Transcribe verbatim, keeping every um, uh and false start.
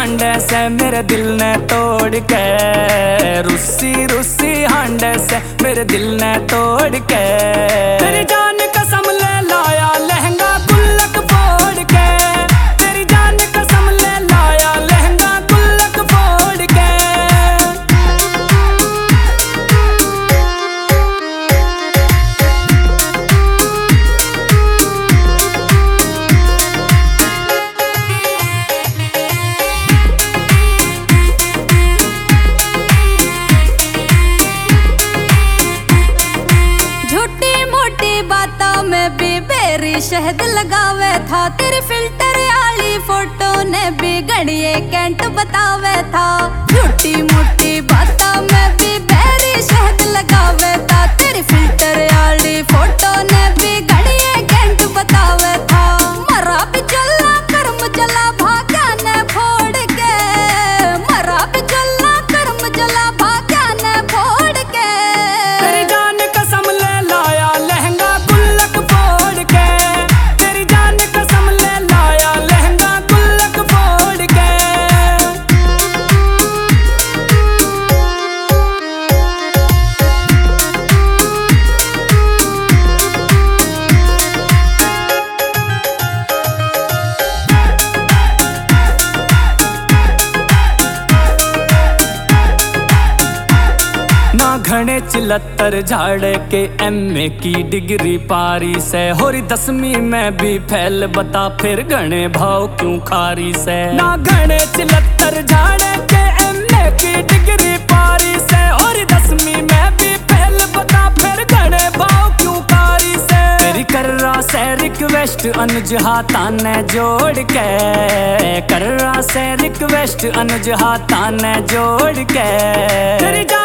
हांडे से मेरे दिल ने तोड़ के, रुस्सी रुस्सी हांडे से मेरे दिल ने तोड़ के। तेरी जान कसम ले लाया लहंगा गुल्लक फोड़ के, तेरी जान कसम ले लाया लहंगा गुल्लक फोड़ के। में भी बेरी शहद लगावे था, तेरे फिल्टर आली फोटो ने भी घड़िए कैंट बतावे था। झूठी मोटी बातों में भी बेरी शहद लगावे था, तेरी फिल्टर आली फोटो ने भी घड़िए कैंट बतावे था। मरा भी चला कर्म चला भाग्या ने फोड़ के, मरा भी चला कर्म चला भाग्या ने फोड़ के। तेरी जान कसम ले लाया लहंगा गुल्लक फोड़ के, तेरी जान कसम ले लाया लहंगा गुल्लक फोड़ के। ना घने चिलत्तर झाड़ के एमए की डिग्री पारी से, होरी दसवीं में भी फैल बता फिर घने भाव क्यों खारी से। ना घने चिलत्तर झाड़ के एमए की डिग्री पारी से, होरी दसवीं में भी फैल बता फिर घने भाव क्यों खारी से। तेरी कर्रा से रिक्वेस्ट अनुज हाथा ने जोड़ के, कर्रा से रिक्वेस्ट अनुज हाथा ने जोड़ के। तेरी